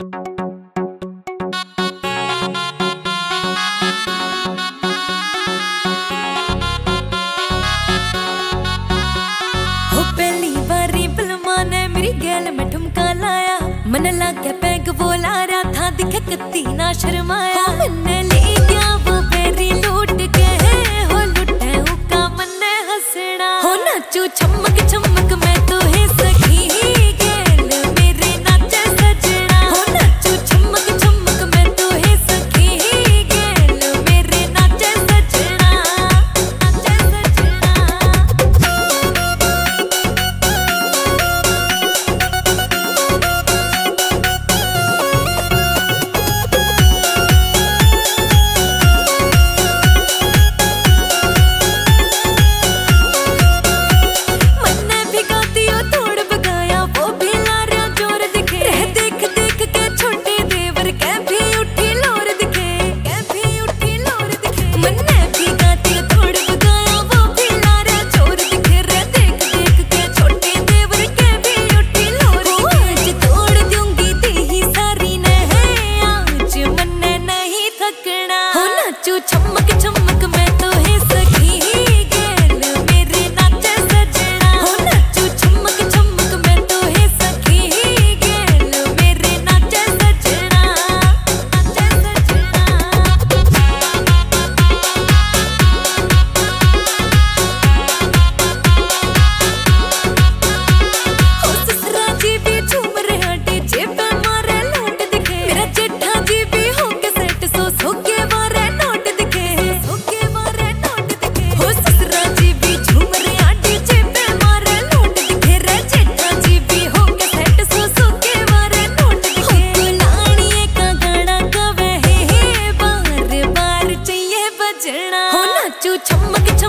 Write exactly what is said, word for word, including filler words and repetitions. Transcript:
मेरी गैल में ठुमका लाया, मन लागे पैग वो लारा था, दिखे कत्ती ना शर्माया। मैंने ले गया वो बेरी लूट के, हो लुटे हुक्का मन्ने हंसना, हो नाचू छमक छमक मैं तो है सखी गैल मेरे नाचे सजना, हो नाचू छमक छमक मैं तो है सखी गैल मेरे नाचे सजना, नाचे सजना। नाचू छमक छमक मैं तो है सखी गैल मेरे नाचे सजना, हो नाचू छमक छमक मैं तो है सखी गैल मेरे नाचे सजना, नाचे सजना। हो ससुरा जी भी झूम रहे डीजे पे मारे लौट दिखे, मेरा जेठा जी भी हो के सेट सो सो के हो नाचू छमक